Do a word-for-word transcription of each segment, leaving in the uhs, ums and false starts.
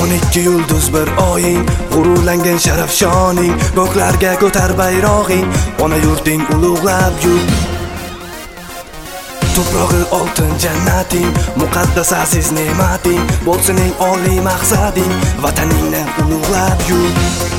o'n ikki yulduz bir oying, g'ururlangan sharaf shoning, ko'klarga ko'tar bayrog'ing, ona yurting ulug'lab yur. To'prog'i oltin jannating, muqaddas aziz ne'mating, bo'lsin eng oliy maqsading, vataningni ulug'lab yur.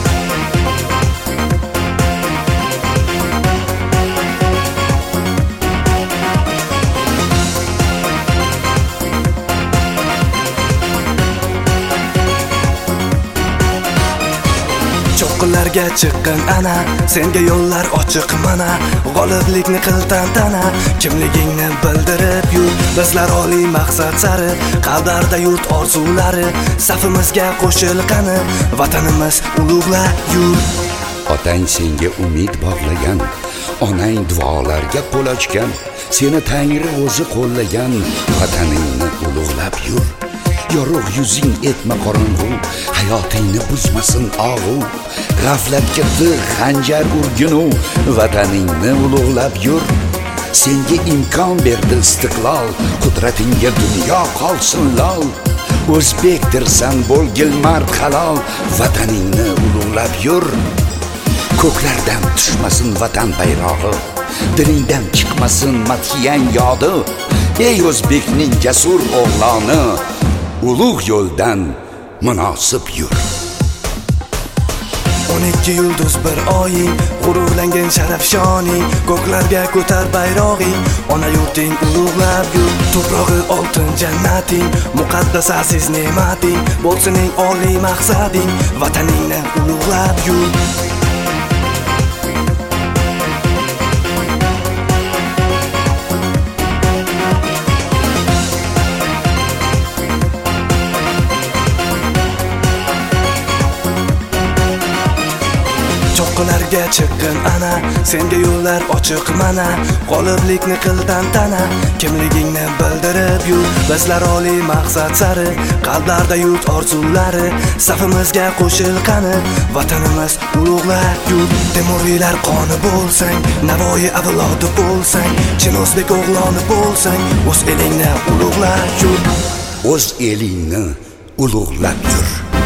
Cho'qqilarga chiqqin ana, senga yo'llar ochiq mana, g'oliblikni qil tantana, kimligingni bildirib yur. Bizlar oliy maqsad sari, qalblarda yurt orzulari, safimizga qo'shil qani, vatanimiz ulug'lab yur. Otang senga umid bog'lagan, onang duolarga qo'l ochgan, seni Tangri o'zi qo'llagan, vataningni ulug'lab yur. Yorug' yuzing etma qorong'u, hayotingni buzmasin og'u, g'aflatga tig' xanjar urginu, vataningni ulug'lab yur. Senga imkon berdi istiqlol, qudratingga dunyo qolsin lol. O'zbekdirsan bo'lgil mard halol, vataningni ulug'lab yur. Ko'klardan tushmasin vatan bayrog'i, dilingdan chiqmasin madhiyang yodi. Ey o'zbekning jasur o'g'loni, ulug' yo'ldan munosib yur. o'n ikki yulduz bir oying, g'ururlangan sharaf shoning, ko'klarga ko'tar bayrog'ing, ona yurting ulug'lab yur. To'prog'i oltin jannating, muqaddas aziz ne'mating, bo'lsin eng oliy maqsading, vataningni ulug'lab yur. Cho'qqilarga chiqqin ana, senga yo'llar ochiq mana, g'oliblikni qil tantana, kimligingni bildirib yur. Bizlar oliy maqsad sari, qalblarda yurt orzulari, safimizga qo'shil qani, vatanimiz ulug'lab yur. Temuriylar qoni bo'lsang, Navoiy avlodi bo'lsang, chin o'zbek o'g'loni bo'lsang, o'z elingni ulug'lab yur. O'z elingni ulug'lab yur.